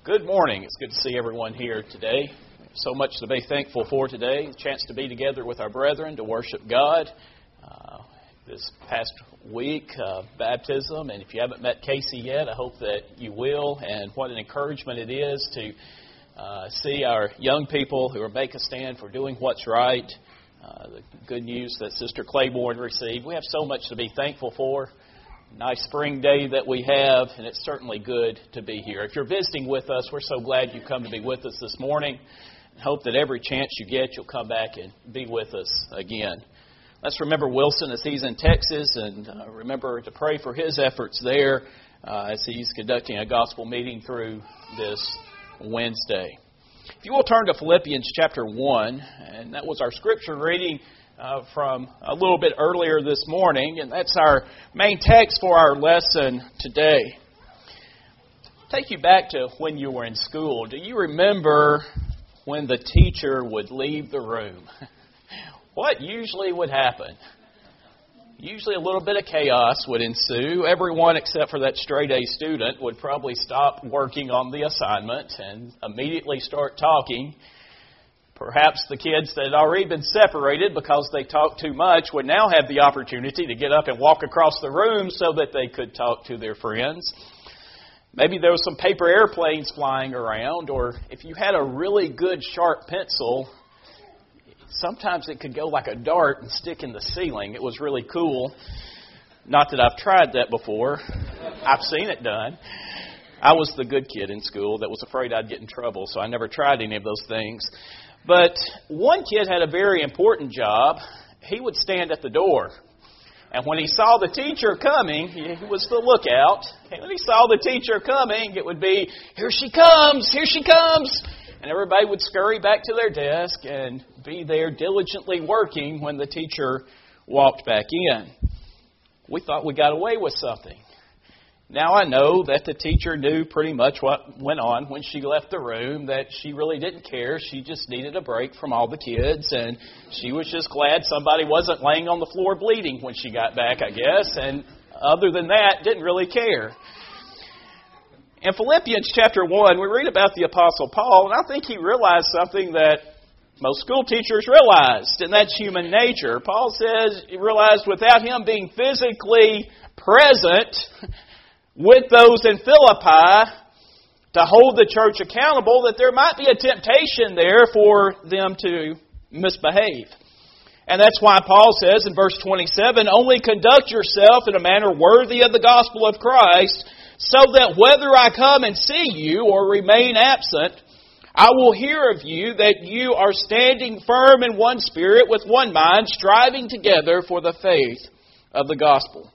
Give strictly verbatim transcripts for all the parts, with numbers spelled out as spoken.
Good morning. It's good to see everyone here today. So much to be thankful for today. A chance to be together with our brethren to worship God. Uh, this past week, uh, baptism, and if you haven't met Casey yet, I hope that you will. And what an encouragement it is to uh, see our young people who are make a stand for doing what's right. Uh, the good news that Sister Claiborne received. We have so much to be thankful for. Nice spring day that we have, and it's certainly good to be here. If you're visiting with us, we're so glad you've come to be with us this morning. I hope that every chance you get, you'll come back and be with us again. Let's remember Wilson as he's in Texas, and uh, remember to pray for his efforts there uh, as he's conducting a gospel meeting through this Wednesday. If you will turn to Philippians chapter one, and that was our scripture reading Uh, from a little bit earlier this morning, and that's our main text for our lesson today. Take you back to when you were in school. Do you remember when the teacher would leave the room? What usually would happen? Usually a little bit of chaos would ensue. Everyone except for that straight-A student would probably stop working on the assignment and immediately start talking. Perhaps the kids that had already been separated because they talked too much would now have the opportunity to get up and walk across the room so that they could talk to their friends. Maybe there was some paper airplanes flying around, or if you had a really good sharp pencil, sometimes it could go like a dart and stick in the ceiling. It was really cool. Not that I've tried that before. I've seen it done. I was the good kid in school that was afraid I'd get in trouble, so I never tried any of those things. But one kid had a very important job. He would stand at the door. And when he saw the teacher coming, he was the lookout. And when he saw the teacher coming, it would be, "Here she comes, here she comes." And everybody would scurry back to their desk and be there diligently working when the teacher walked back in. We thought we got away with something. Now I know that the teacher knew pretty much what went on when she left the room, that she really didn't care. She just needed a break from all the kids, and she was just glad somebody wasn't laying on the floor bleeding when she got back, I guess, and other than that, didn't really care. In Philippians chapter one, we read about the Apostle Paul, and I think he realized something that most school teachers realized, and that's human nature. Paul says he realized without him being physically present with those in Philippi to hold the church accountable, that there might be a temptation there for them to misbehave. And that's why Paul says in verse twenty-seven, "Only conduct yourself in a manner worthy of the gospel of Christ, so that whether I come and see you or remain absent, I will hear of you that you are standing firm in one spirit with one mind, striving together for the faith of the gospel."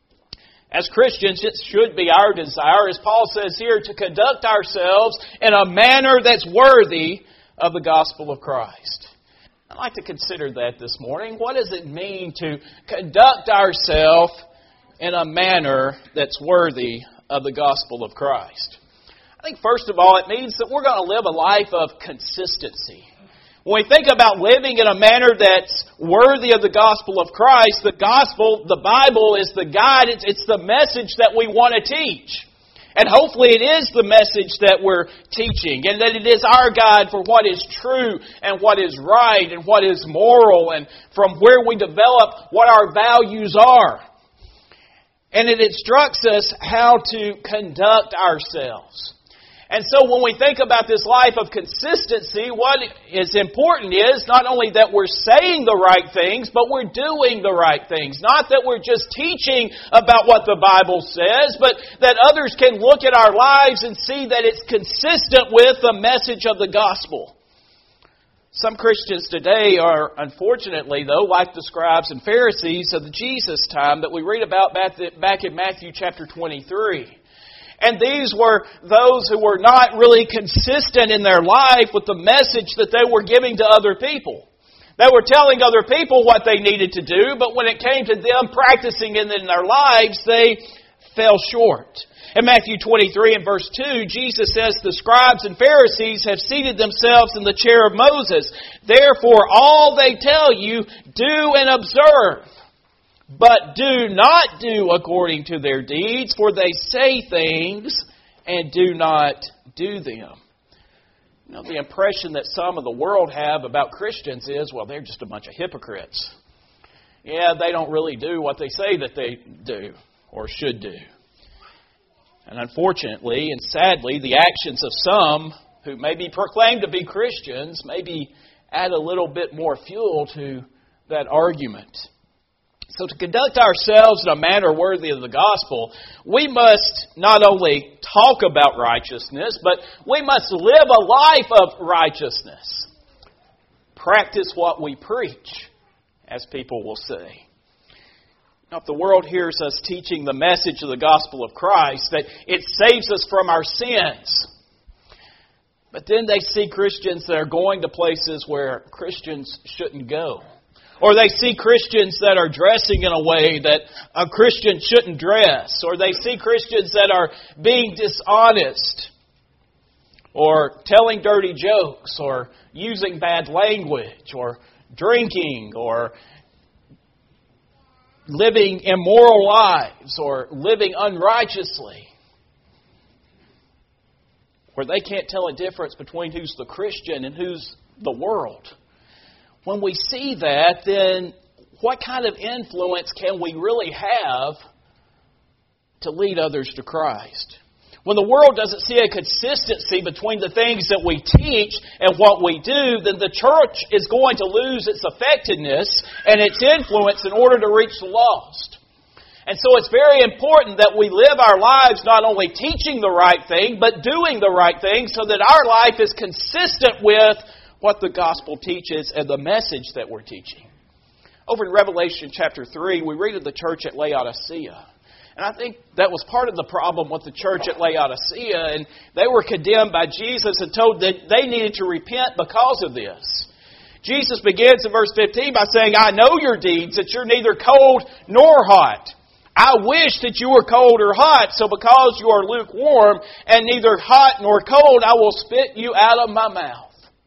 As Christians, it should be our desire, as Paul says here, to conduct ourselves in a manner that's worthy of the gospel of Christ. I'd like to consider that this morning. What does it mean to conduct ourselves in a manner that's worthy of the gospel of Christ? I think, first of all, it means that we're going to live a life of consistency. When we think about living in a manner that's worthy of the gospel of Christ, the gospel, the Bible, is the guide. It's, it's the message that we want to teach. And hopefully it is the message that we're teaching, and that it is our guide for what is true and what is right and what is moral, and from where we develop what our values are. And it instructs us how to conduct ourselves. And so when we think about this life of consistency, what is important is not only that we're saying the right things, but we're doing the right things. Not that we're just teaching about what the Bible says, but that others can look at our lives and see that it's consistent with the message of the gospel. Some Christians today are, unfortunately, though, like the scribes and Pharisees of the Jesus time that we read about back in Matthew chapter twenty-three. And these were those who were not really consistent in their life with the message that they were giving to other people. They were telling other people what they needed to do, but when it came to them practicing it in their lives, they fell short. In Matthew twenty-three and verse two, Jesus says, "The scribes and Pharisees have seated themselves in the chair of Moses. Therefore, all they tell you, do and observe. But do not do according to their deeds, for they say things and do not do them. You know, the impression that some of the world have about Christians is, well, they're just a bunch of hypocrites. Yeah, they don't really do what they say that they do or should do. And unfortunately and sadly, the actions of some who may be proclaimed to be Christians maybe add a little bit more fuel to that argument. So to conduct ourselves in a manner worthy of the gospel, we must not only talk about righteousness, but we must live a life of righteousness. Practice what we preach, as people will say. Now, if the world hears us teaching the message of the gospel of Christ, that it saves us from our sins, but then they see Christians that are going to places where Christians shouldn't go. Or they see Christians that are dressing in a way that a Christian shouldn't dress. Or they see Christians that are being dishonest. Or telling dirty jokes. Or using bad language. Or drinking. Or living immoral lives. Or living unrighteously. Where they can't tell a difference between who's the Christian and who's the world. When we see that, then what kind of influence can we really have to lead others to Christ? When the world doesn't see a consistency between the things that we teach and what we do, then the church is going to lose its effectiveness and its influence in order to reach the lost. And so it's very important that we live our lives not only teaching the right thing, but doing the right thing so that our life is consistent with what the gospel teaches and the message that we're teaching. Over in Revelation chapter three, we read of the church at Laodicea. And I think that was part of the problem with the church at Laodicea. And they were condemned by Jesus and told that they needed to repent because of this. Jesus begins in verse fifteen by saying, I know your deeds, that you're neither cold nor hot. I wish that you were cold or hot, so because you are lukewarm and neither hot nor cold, I will spit you out of my mouth.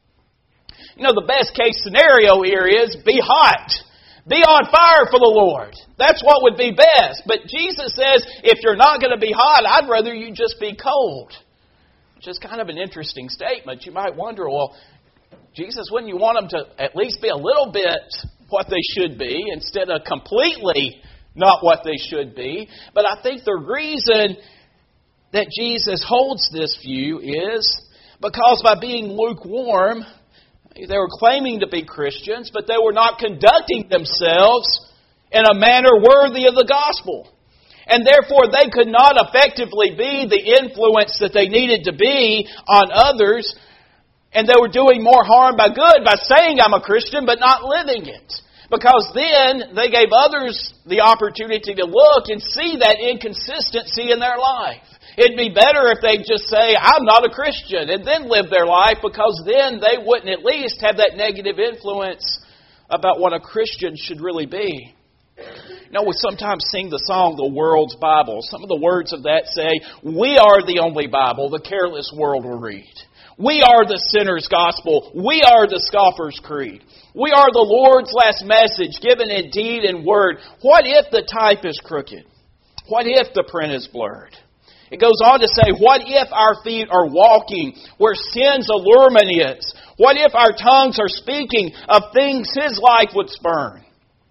You know, the best case scenario here is be hot. Be on fire for the Lord. That's what would be best. But Jesus says, if you're not going to be hot, I'd rather you just be cold. Which is kind of an interesting statement. You might wonder, well, Jesus, wouldn't you want them to at least be a little bit what they should be instead of completely not what they should be? But I think the reason that Jesus holds this view is because by being lukewarm, they were claiming to be Christians, but they were not conducting themselves in a manner worthy of the gospel. And therefore, they could not effectively be the influence that they needed to be on others. And they were doing more harm by good by saying, I'm a Christian, but not living it. Because then they gave others the opportunity to look and see that inconsistency in their life. It'd be better if they just say, I'm not a Christian, and then live their life, because then they wouldn't at least have that negative influence about what a Christian should really be. You know, we sometimes sing the song, The World's Bible. Some of the words of that say, we are the only Bible the careless world will read. We are the sinner's gospel. We are the scoffer's creed. We are the Lord's last message, given in deed and word. What if the type is crooked? What if the print is blurred? It goes on to say, what if our feet are walking where sin's allurement is? What if our tongues are speaking of things His life would spurn?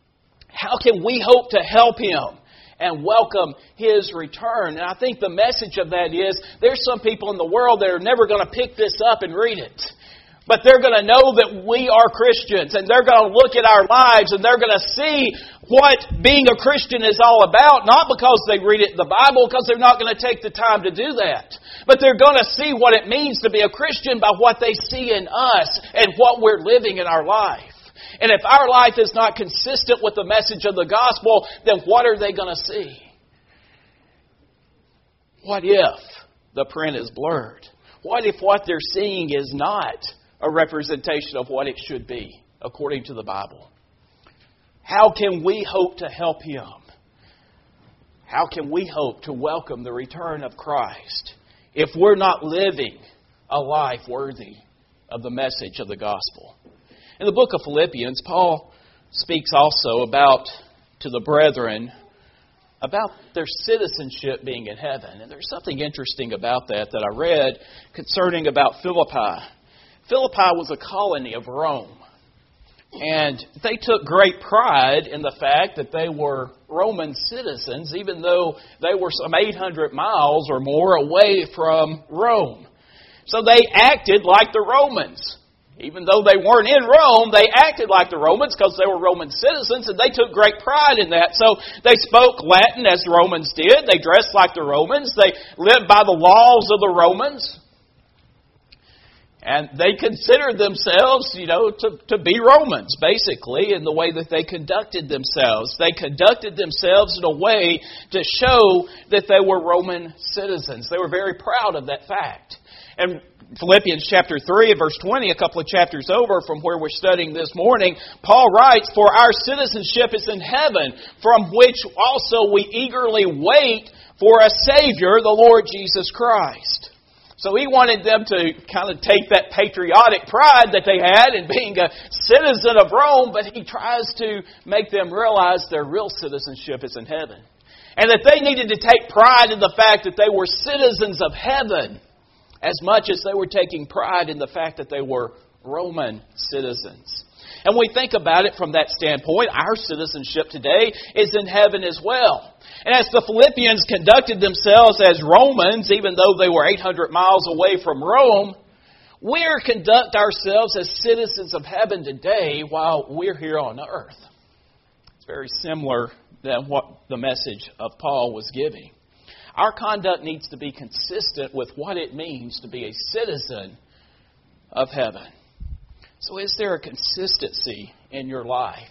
How can we hope to help Him and welcome His return? And I think the message of that is, there's some people in the world that are never going to pick this up and read it. But they're going to know that we are Christians, and they're going to look at our lives, and they're going to see what being a Christian is all about, not because they read it in the Bible, because they're not going to take the time to do that. But they're going to see what it means to be a Christian by what they see in us and what we're living in our life. And if our life is not consistent with the message of the gospel, then what are they going to see? What if the print is blurred? What if what they're seeing is not a representation of what it should be, according to the Bible? How can we hope to help Him? How can we hope to welcome the return of Christ if we're not living a life worthy of the message of the gospel? In the book of Philippians, Paul speaks also about, to the brethren, about their citizenship being in heaven. And there's something interesting about that that I read concerning about Philippi. Philippi was a colony of Rome. And they took great pride in the fact that they were Roman citizens, even though they were some eight hundred miles or more away from Rome. So they acted like the Romans. Even though they weren't in Rome, they acted like the Romans because they were Roman citizens, and they took great pride in that. So they spoke Latin as the Romans did. They dressed like the Romans. They lived by the laws of the Romans. And they considered themselves, you know, to, to be Romans, basically, in the way that they conducted themselves. They conducted themselves in a way to show that they were Roman citizens. They were very proud of that fact. And Philippians chapter three and verse twenty, a couple of chapters over from where we're studying this morning, Paul writes, "For our citizenship is in heaven, from which also we eagerly wait for a Savior, the Lord Jesus Christ." So he wanted them to kind of take that patriotic pride that they had in being a citizen of Rome, but he tries to make them realize their real citizenship is in heaven. And that they needed to take pride in the fact that they were citizens of heaven, as much as they were taking pride in the fact that they were Roman citizens. And we think about it from that standpoint, our citizenship today is in heaven as well. And as the Philippians conducted themselves as Romans, even though they were eight hundred miles away from Rome, we are conduct ourselves as citizens of heaven today while we're here on earth. It's very similar than what the message of Paul was giving. Our conduct needs to be consistent with what it means to be a citizen of heaven. So is there a consistency in your life?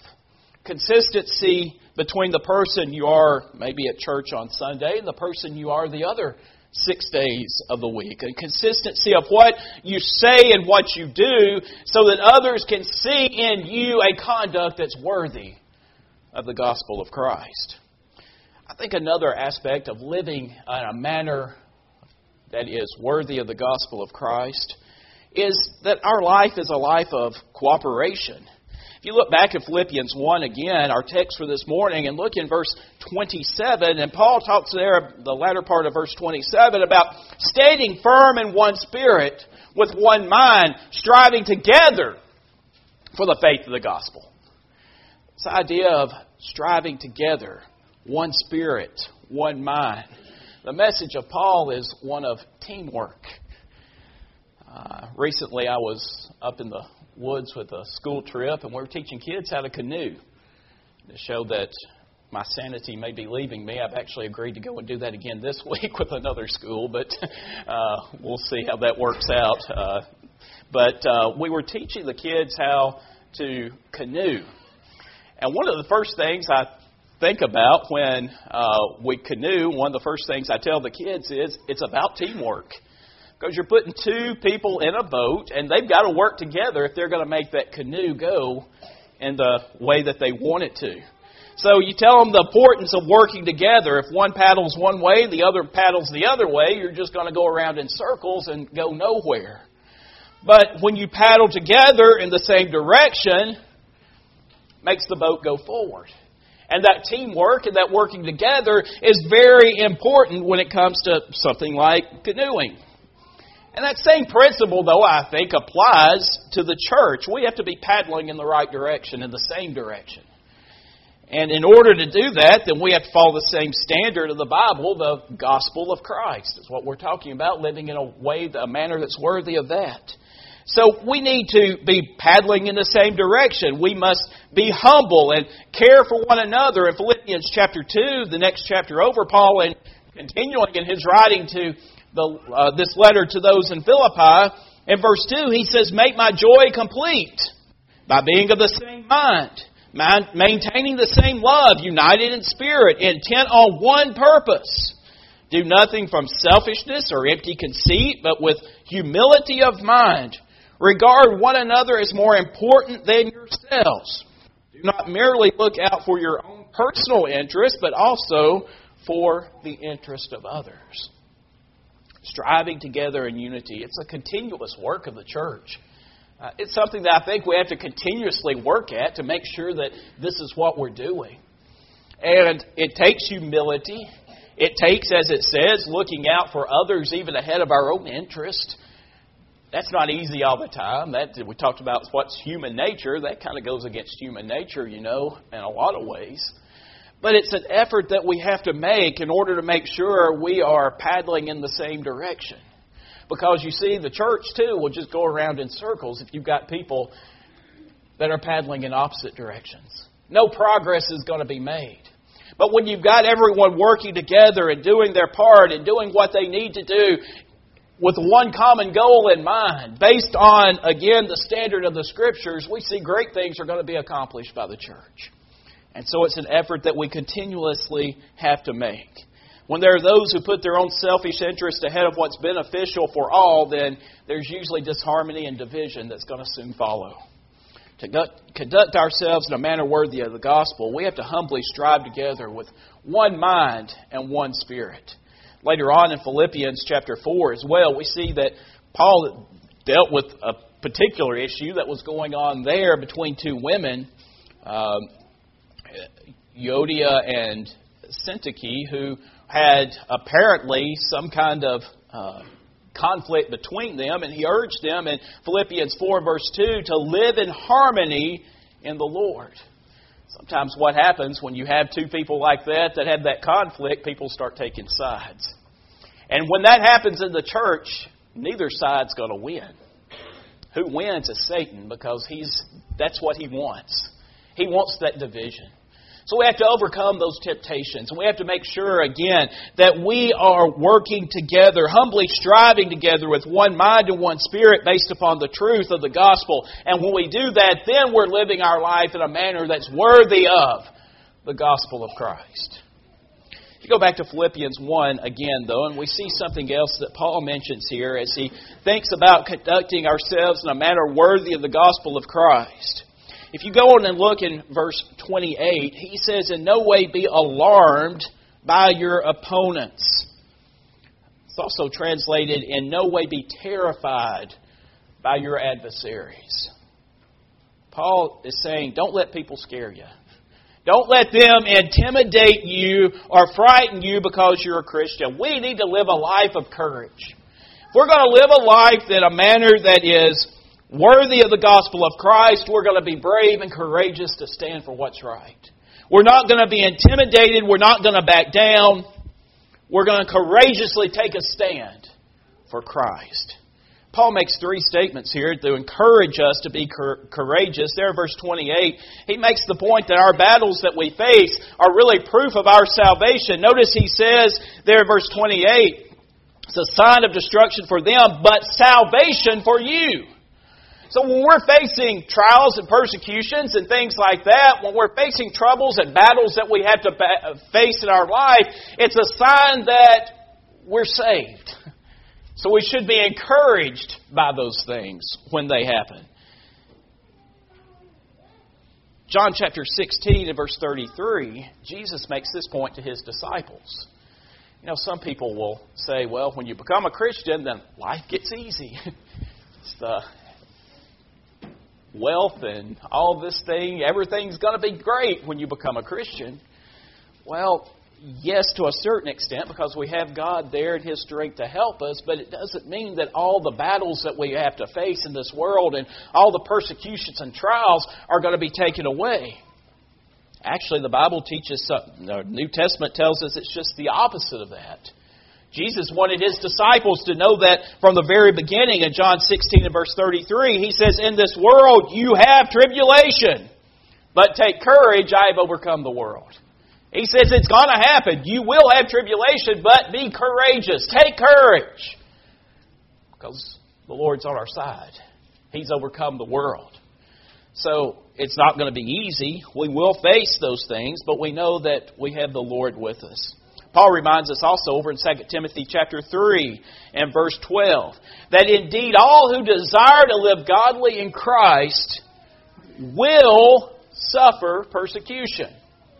Consistency between the person you are maybe at church on Sunday and the person you are the other six days of the week. A consistency of what you say and what you do so that others can see in you a conduct that's worthy of the gospel of Christ. I think another aspect of living in a manner that is worthy of the gospel of Christ is that our life is a life of cooperation. If you look back at Philippians one again, our text for this morning, and look in verse twenty-seven, and Paul talks there, the latter part of verse twenty-seven, about standing firm in one spirit, with one mind, striving together for the faith of the gospel. This idea of striving together, one spirit, one mind. The message of Paul is one of teamwork. Uh, recently I was up in the woods with a school trip, and we were teaching kids how to canoe. To show that my sanity may be leaving me, I've actually agreed to go and do that again this week with another school, but uh, we'll see how that works out. Uh, but uh, we were teaching the kids how to canoe. And one of the first things I think about when uh, we canoe, one of the first things I tell the kids is it's about teamwork. Because you're putting two people in a boat, and they've got to work together if they're going to make that canoe go in the way that they want it to. So you tell them the importance of working together. If one paddles one way, the other paddles the other way, you're just going to go around in circles and go nowhere. But when you paddle together in the same direction, it makes the boat go forward. And that teamwork and that working together is very important when it comes to something like canoeing. And that same principle, though, I think, applies to the church. We have to be paddling in the right direction, in the same direction. And in order to do that, then we have to follow the same standard of the Bible, the gospel of Christ. Is what we're talking about, living in a way, a manner that's worthy of that. So we need to be paddling in the same direction. We must be humble and care for one another. In Philippians chapter two, the next chapter over, Paul, and continuing in his writing to the, uh, this letter to those in Philippi, in verse two, he says, "Make my joy complete by being of the same mind, mind, maintaining the same love, united in spirit, intent on one purpose. Do nothing from selfishness or empty conceit, but with humility of mind. Regard one another as more important than yourselves. Do not merely look out for your own personal interest, but also for the interest of others." Striving together in unity. It's a continuous work of the church. Uh, it's something that I think we have to continuously work at to make sure that this is what we're doing. And it takes humility. It takes, as it says, looking out for others even ahead of our own interest. That's not easy all the time. That we talked about what's human nature. That kind of goes against human nature, you know, in a lot of ways. But it's an effort that we have to make in order to make sure we are paddling in the same direction. Because you see, the church too will just go around in circles if you've got people that are paddling in opposite directions. No progress is going to be made. But when you've got everyone working together and doing their part and doing what they need to do with one common goal in mind, based on, again, the standard of the Scriptures, we see great things are going to be accomplished by the church. And so it's an effort that we continuously have to make. When there are those who put their own selfish interest ahead of what's beneficial for all, then there's usually disharmony and division that's going to soon follow. To conduct ourselves in a manner worthy of the gospel, we have to humbly strive together with one mind and one spirit. Later on in Philippians chapter four as well, we see that Paul dealt with a particular issue that was going on there between two women, um, Euodia and Syntyche, who had apparently some kind of uh, conflict between them, and he urged them in Philippians four verse two to live in harmony in the Lord. Sometimes what happens when you have two people like that that have that conflict, people start taking sides. And when that happens in the church, neither side's going to win. Who wins is Satan, because he's that's what he wants. He wants that division. So we have to overcome those temptations. And we have to make sure, again, that we are working together, humbly striving together with one mind and one spirit based upon the truth of the gospel. And when we do that, then we're living our life in a manner that's worthy of the gospel of Christ. If you go back to Philippians one again, though, and we see something else that Paul mentions here as he thinks about conducting ourselves in a manner worthy of the gospel of Christ. If you go on and look in verse twenty-eight, he says, "In no way be alarmed by your opponents." It's also translated, "In no way be terrified by your adversaries." Paul is saying, don't let people scare you. Don't let them intimidate you or frighten you because you're a Christian. We need to live a life of courage. If we're going to live a life in a manner that is worthy of the gospel of Christ, we're going to be brave and courageous to stand for what's right. We're not going to be intimidated. We're not going to back down. We're going to courageously take a stand for Christ. Paul makes three statements here to encourage us to be courageous. There in verse twenty-eight, he makes the point that our battles that we face are really proof of our salvation. Notice he says there in verse twenty-eight, it's a sign of destruction for them, but salvation for you. So when we're facing trials and persecutions and things like that, when we're facing troubles and battles that we have to face in our life, it's a sign that we're saved. So we should be encouraged by those things when they happen. John chapter sixteen and verse thirty-three, Jesus makes this point to His disciples. You know, some people will say, well, when you become a Christian, then life gets easy. It's the wealth and all this thing, everything's going to be great when you become a Christian. Well, yes, to a certain extent, because we have God there and His strength to help us, but it doesn't mean that all the battles that we have to face in this world and all the persecutions and trials are going to be taken away. Actually, the Bible teaches something. The New Testament tells us it's just the opposite of that. Jesus wanted His disciples to know that from the very beginning. In John sixteen and verse thirty-three, He says, "In this world you have tribulation, but take courage, I have overcome the world." He says it's going to happen. You will have tribulation, but be courageous. Take courage. Because the Lord's on our side. He's overcome the world. So it's not going to be easy. We will face those things, but we know that we have the Lord with us. Paul reminds us also over in Second Timothy chapter three and verse twelve that indeed all who desire to live godly in Christ will suffer persecution.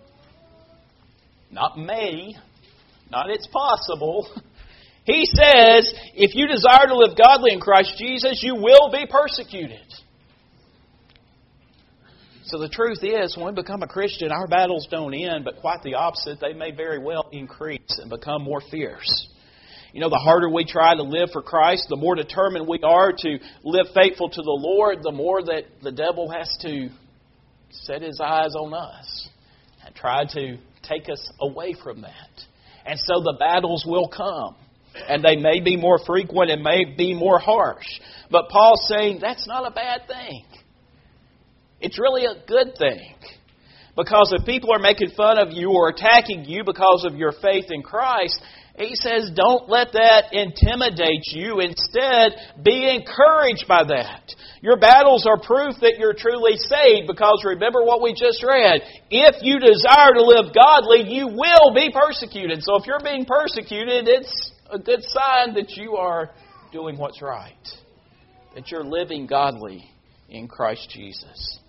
Not may, not it's possible. He says, if you desire to live godly in Christ Jesus, you will be persecuted. So the truth is, when we become a Christian, our battles don't end, but quite the opposite. They may very well increase and become more fierce. You know, the harder we try to live for Christ, the more determined we are to live faithful to the Lord, the more that the devil has to set his eyes on us and try to take us away from that. And so the battles will come. And they may be more frequent and may be more harsh. But Paul's saying that's not a bad thing. It's really a good thing. Because if people are making fun of you or attacking you because of your faith in Christ, he says don't let that intimidate you. Instead, be encouraged by that. Your battles are proof that you're truly saved, because remember what we just read. If you desire to live godly, you will be persecuted. So if you're being persecuted, it's a good sign that you are doing what's right. That you're living godly in Christ Jesus.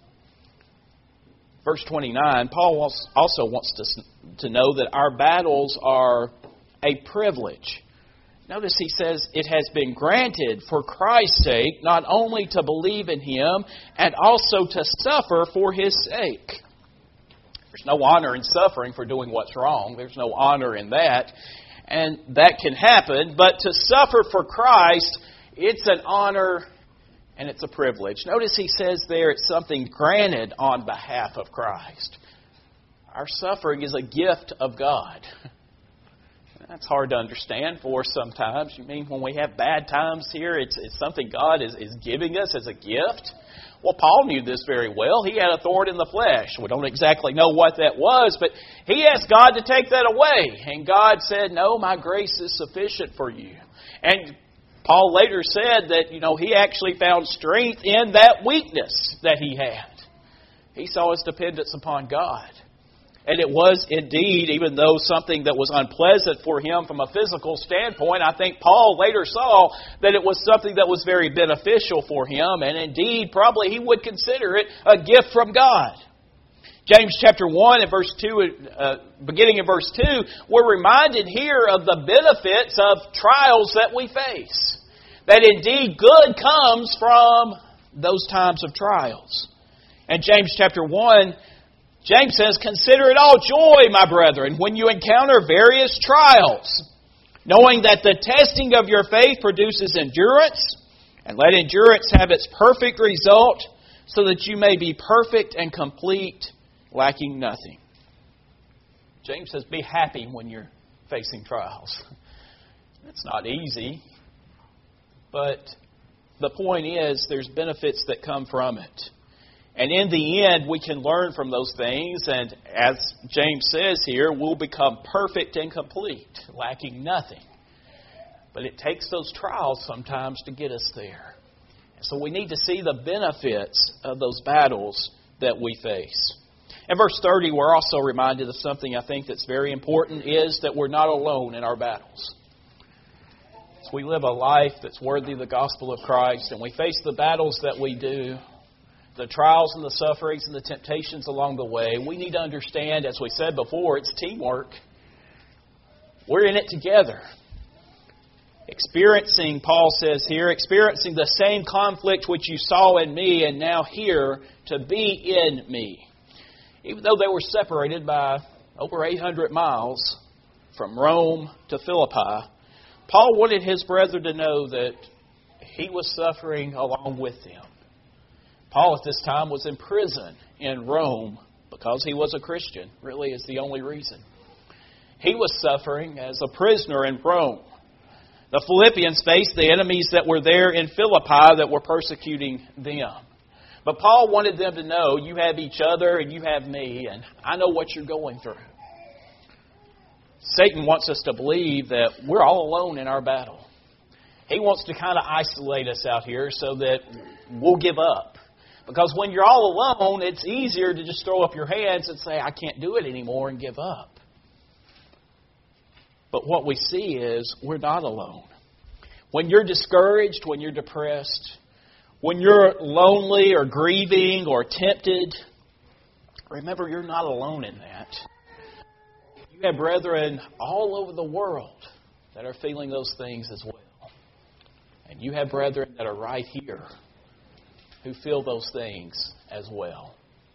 Verse twenty-nine, Paul also wants us to know that our battles are a privilege. Notice he says it has been granted for Christ's sake not only to believe in Him and also to suffer for His sake. There's no honor in suffering for doing what's wrong. There's no honor in that. And that can happen. But to suffer for Christ, it's an honor and it's a privilege. Notice he says there it's something granted on behalf of Christ. Our suffering is a gift of God. That's hard to understand for us sometimes. You mean when we have bad times here, it's, it's something God is, is giving us as a gift? Well, Paul knew this very well. He had a thorn in the flesh. We don't exactly know what that was, but he asked God to take that away. And God said, no, my grace is sufficient for you. And Paul later said that, you know, he actually found strength in that weakness that he had. He saw his dependence upon God. And it was indeed, even though something that was unpleasant for him from a physical standpoint, I think Paul later saw that it was something that was very beneficial for him. And indeed, probably he would consider it a gift from God. James chapter one and verse two, uh, beginning in verse two, we're reminded here of the benefits of trials that we face. That indeed good comes from those times of trials. And James chapter one, James says, consider it all joy, my brethren, when you encounter various trials, knowing that the testing of your faith produces endurance, and let endurance have its perfect result, so that you may be perfect and complete, lacking nothing. James says, be happy when you're facing trials. It's not easy, but the point is there's benefits that come from it. And in the end, we can learn from those things, and as James says here, we'll become perfect and complete, lacking nothing. But it takes those trials sometimes to get us there. So we need to see the benefits of those battles that we face. In verse thirty, we're also reminded of something I think that's very important, is that we're not alone in our battles. So we live a life that's worthy of the gospel of Christ, and we face the battles that we do, the trials and the sufferings and the temptations along the way. We need to understand, as we said before, it's teamwork. We're in it together. Experiencing, Paul says here, experiencing the same conflict which you saw in me and now here to be in me. Even though they were separated by over eight hundred miles from Rome to Philippi, Paul wanted his brethren to know that he was suffering along with them. Paul at this time was in prison in Rome because he was a Christian. Really is the only reason. He was suffering as a prisoner in Rome. The Philippians faced the enemies that were there in Philippi that were persecuting them. But Paul wanted them to know, you have each other and you have me, and I know what you're going through. Satan wants us to believe that we're all alone in our battle. He wants to kind of isolate us out here so that we'll give up. Because when you're all alone, it's easier to just throw up your hands and say, I can't do it anymore, and give up. But what we see is we're not alone. When you're discouraged, when you're depressed, when you're lonely or grieving or tempted, remember you're not alone in that. You have brethren all over the world that are feeling those things as well. And you have brethren that are right here who feel those things as well.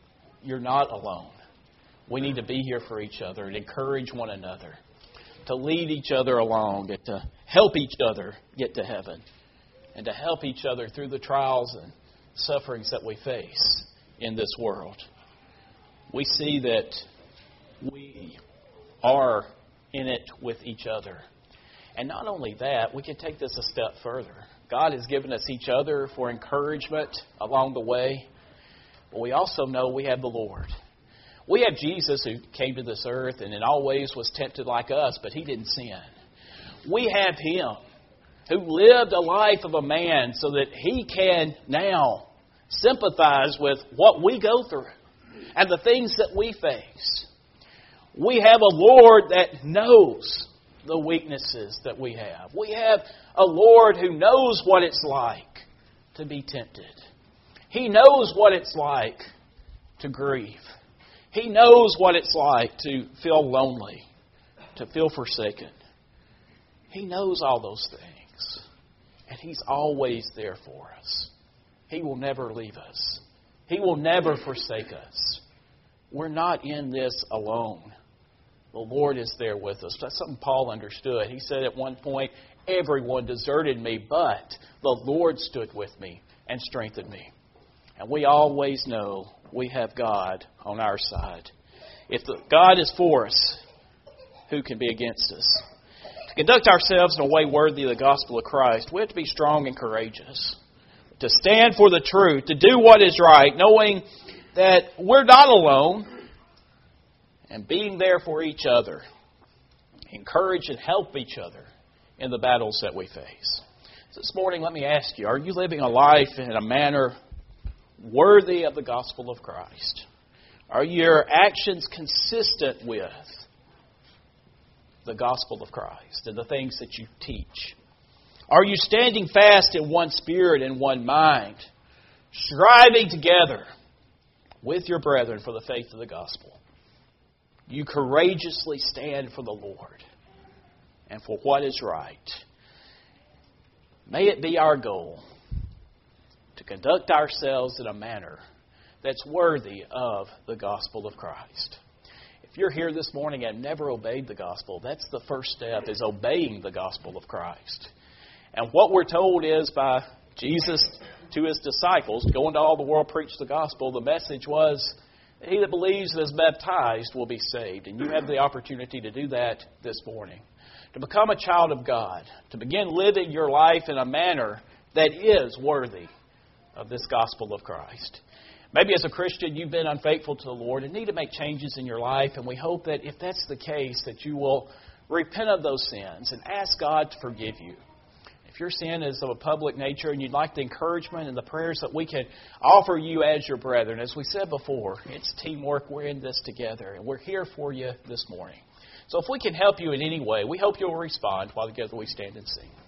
you're not alone. We need to be here for each other and encourage one another, to lead each other along, and to help each other get to heaven, and to help each other through the trials and sufferings that we face in this world. We see that we are in it with each other. And not only that, we can take this a step further. God has given us each other for encouragement along the way. But we also know we have the Lord. We have Jesus who came to this earth and in all ways was tempted like us, but He didn't sin. We have Him who lived a life of a man so that He can now sympathize with what we go through and the things that we face. We have a Lord that knows the weaknesses that we have. We have a Lord who knows what it's like to be tempted. He knows what it's like to grieve. He knows what it's like to feel lonely, to feel forsaken. He knows all those things. And He's always there for us. He will never leave us. He will never forsake us. We're not in this alone. The Lord is there with us. That's something Paul understood. He said at one point, everyone deserted me, but the Lord stood with me and strengthened me. And we always know we have God on our side. If the, God is for us, who can be against us? To conduct ourselves in a way worthy of the gospel of Christ, we have to be strong and courageous. To stand for the truth, to do what is right, knowing that we're not alone, and being there for each other. Encourage and help each other in the battles that we face. So this morning, let me ask you, are you living a life in a manner worthy of the gospel of Christ? Are your actions consistent with the gospel of Christ and the things that you teach? Are you standing fast in one spirit and one mind, striving together with your brethren for the faith of the gospel? You courageously stand for the Lord and for what is right. May it be our goal to conduct ourselves in a manner that's worthy of the gospel of Christ. If you're here this morning and never obeyed the gospel, that's the first step, is obeying the gospel of Christ. And what we're told is by Jesus to His disciples, go into all the world, preach the gospel. The message was, he that believes and is baptized will be saved. And you have the opportunity to do that this morning. To become a child of God. To begin living your life in a manner that is worthy of this gospel of Christ. Maybe as a Christian you've been unfaithful to the Lord and need to make changes in your life. And we hope that if that's the case, that you will repent of those sins and ask God to forgive you. If your sin is of a public nature and you'd like the encouragement and the prayers that we can offer you as your brethren, as we said before, it's teamwork. We're in this together, and we're here for you this morning. So if we can help you in any way, we hope you'll respond while together we stand and sing.